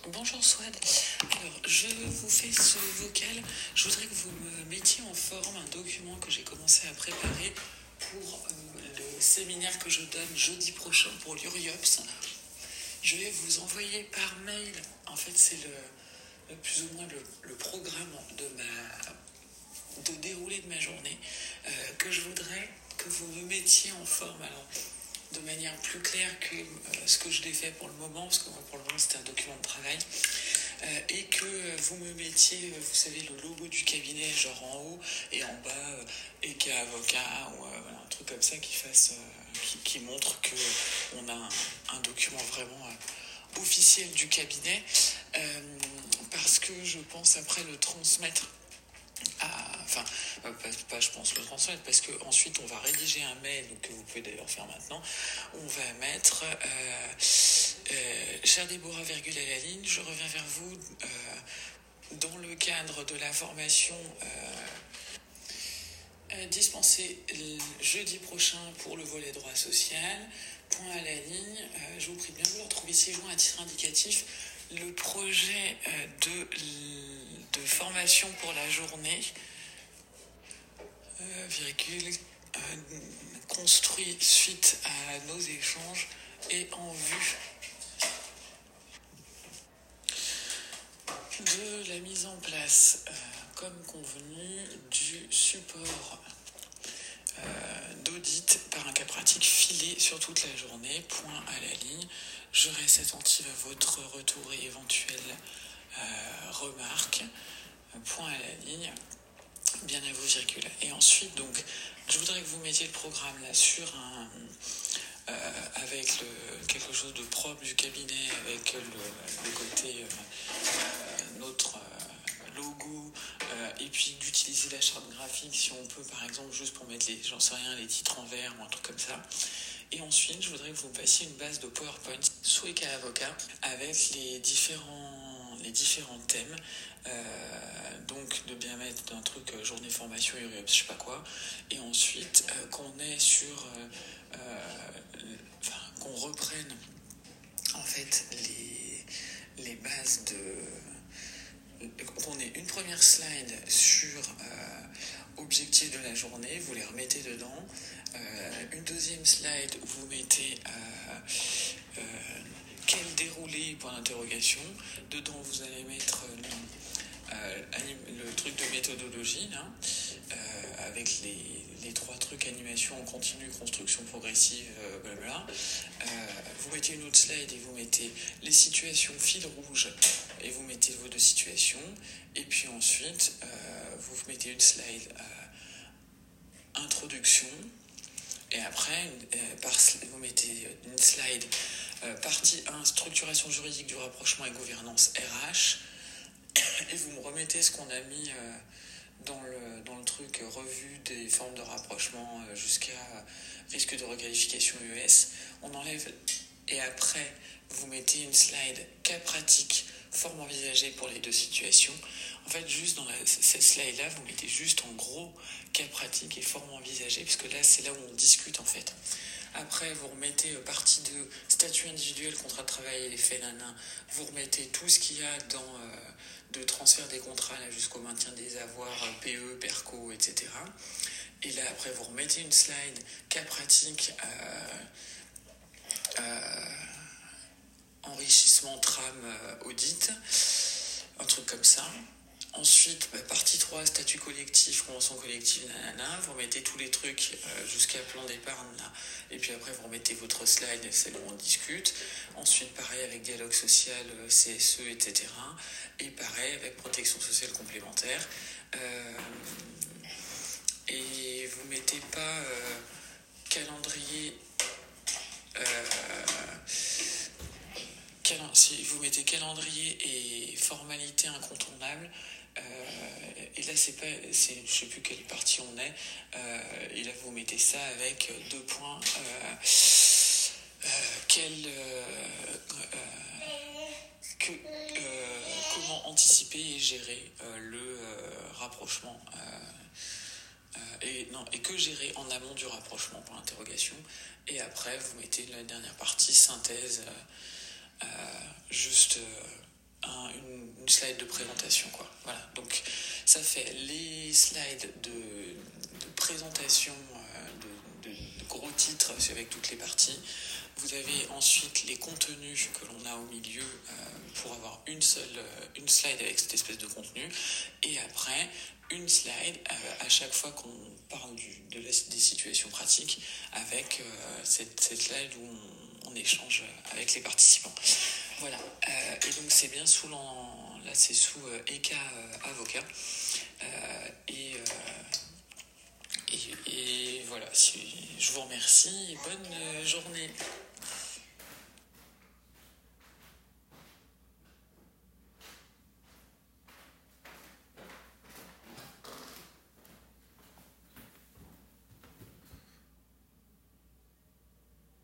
Bonjour Swad. Alors, je vous fais ce vocal. Je voudrais que vous me mettiez en forme un document que j'ai commencé à préparer pour le séminaire que je donne jeudi prochain pour l'URIOPS. Je vais vous envoyer par mail, en fait c'est plus ou moins le programme de déroulé de ma journée que je voudrais que vous me mettiez en forme. Alors, de manière plus claire que ce que je l'ai fait pour le moment, parce que moi, pour le moment, c'était un document de travail, et que vous me mettiez, vous savez, le logo du cabinet, genre en haut, et en bas, EK avocat, ou voilà, un truc comme ça qui montre qu'on a un document vraiment officiel du cabinet, parce que je pense après le transmettre je pense le transmettre parce que ensuite on va rédiger un mail que vous pouvez d'ailleurs faire maintenant. On va mettre Cher Déborah, virgule à la ligne, je reviens vers vous dans le cadre de la formation dispensée jeudi prochain pour le volet droit social. Point à la ligne, je vous prie bien vouloir trouver ci-joint à titre indicatif le projet de formation pour la journée, construit suite à nos échanges et en vue de la mise en place, comme convenu, du support d'audit par un cas pratique filé sur toute la journée. Point à la ligne. Je reste attentive à votre retour et éventuelles remarques. Point à la ligne. Bien à vous, virgule. Et ensuite, donc, je voudrais que vous mettiez le programme là sur avec quelque chose de propre du cabinet, avec le côté notre logo, et puis d'utiliser la charte graphique si on peut, par exemple, juste pour mettre les titres en vert ou un truc comme ça. Et ensuite, je voudrais que vous passiez une base de PowerPoint sous EK Avocat avec les différents thèmes, donc de bien mettre un truc journée formation, URIOPS, je sais pas quoi, et ensuite qu'on est sur qu'on reprenne en fait les bases qu'on ait une première slide sur objectif de la journée, vous les remettez dedans, une deuxième slide où vous mettez quel déroulé, point d'interrogation, dedans vous allez mettre le truc de méthodologie là, avec les trois trucs animation en continu, construction progressive, blabla. Vous mettez une autre slide et vous mettez les situations fil rouge et vous mettez vos deux situations, et puis ensuite vous mettez une slide introduction, et après vous mettez une slide partie 1 structuration juridique du rapprochement et gouvernance RH, et vous me remettez ce qu'on a mis dans le truc revue des formes de rapprochement jusqu'à risque de requalification US. On enlève, et après vous mettez une slide cas pratique, forme envisagée pour les deux situations. En fait, juste dans cette slide là, vous mettez juste en gros cas pratique et forme envisagée, parce que là c'est là où on discute en fait. Après, vous remettez partie 2, statut individuel, contrat de travail et les faits nanan. Vous remettez tout ce qu'il y a dans de transfert des contrats là, jusqu'au maintien des avoirs, PE, PERCO, etc. Et là, après, vous remettez une slide cas pratique, enrichissement, trame, audit, un truc comme ça. Ensuite, partie 3, statut collectif, convention collective, nanana. Vous remettez tous les trucs jusqu'à plan d'épargne là. Et puis après, vous remettez votre slide, celle où on discute. Ensuite, pareil avec dialogue social, CSE, etc. Et pareil avec protection sociale complémentaire. Et vous mettez pas calendrier. Si vous mettez calendrier et formalité incontournable, et là je sais plus quelle partie on est, et là vous mettez ça avec 2 points, comment anticiper et gérer le rapprochement, et que gérer en amont du rapprochement, pour l'interrogation. Et après vous mettez la dernière partie synthèse, juste une slide de présentation, quoi. Voilà, donc ça fait les slides de présentation de gros titres avec toutes les parties. Vous avez ensuite les contenus que l'on a au milieu pour avoir une slide avec cette espèce de contenu. Et après, une slide à chaque fois qu'on parle des situations pratiques avec cette slide où on échange avec les participants. Voilà, et donc c'est bien là c'est sous ECA Avocat. Et voilà, je vous remercie et bonne journée.